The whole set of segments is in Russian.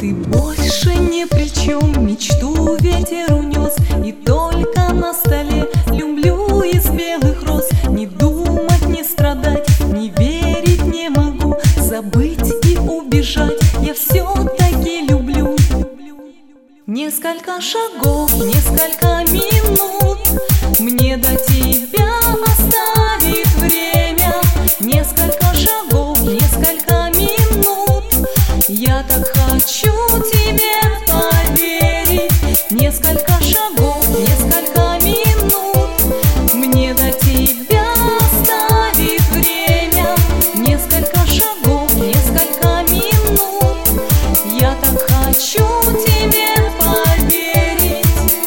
Ты больше ни при чем, мечту ветер унес, и только на столе люблю из белых роз. Не думать, не страдать, не верить не могу, забыть и убежать я все-таки люблю. Несколько шагов, несколько минут мне до тебя оставит время. Несколько шагов, несколько минут, я так хочу тебе поверить. Несколько шагов, несколько минут мне до тебя оставит время. Несколько шагов, несколько минут, я так хочу тебе поверить.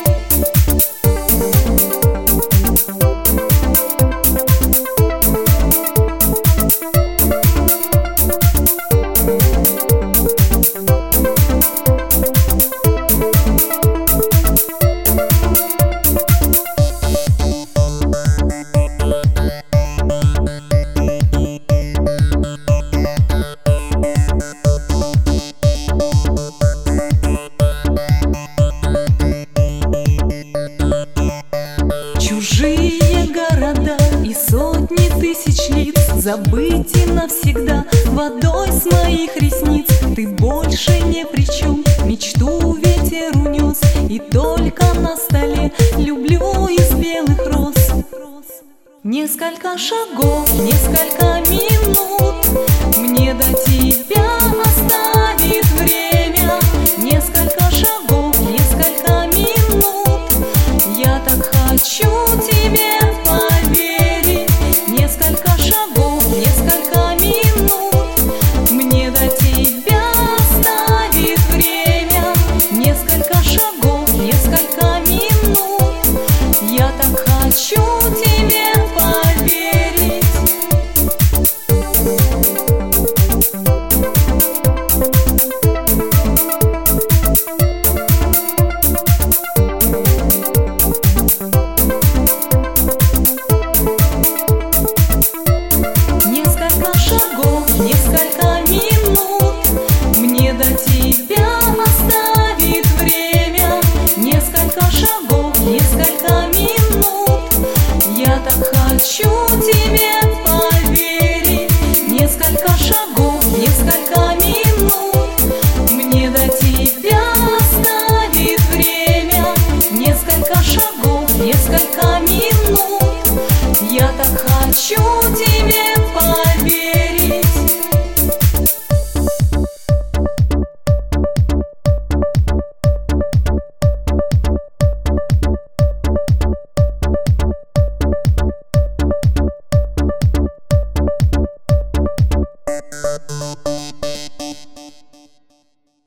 Чужие города и сотни тысяч лиц забыть и навсегда водой с моих ресниц. Ты больше ни при чем, мечту ветер унес, и только на столе люблю из белых роз. Несколько шагов, несколько минут мне до тебя оставит время. Несколько шагов, несколько минут, я так хочу тебе поверить. Несколько шагов, несколько минут мне до тебя оставит время. Несколько шагов, несколько минут, я так хочу тебе поверить. Несколько шагов, несколько минут мне до тебя оставит время. Несколько шагов, несколько минут, я так хочу тебе поверить. Несколько шагов, несколько минут мне до тебя оставит время. Несколько шагов, несколько минут, я так хочу тебя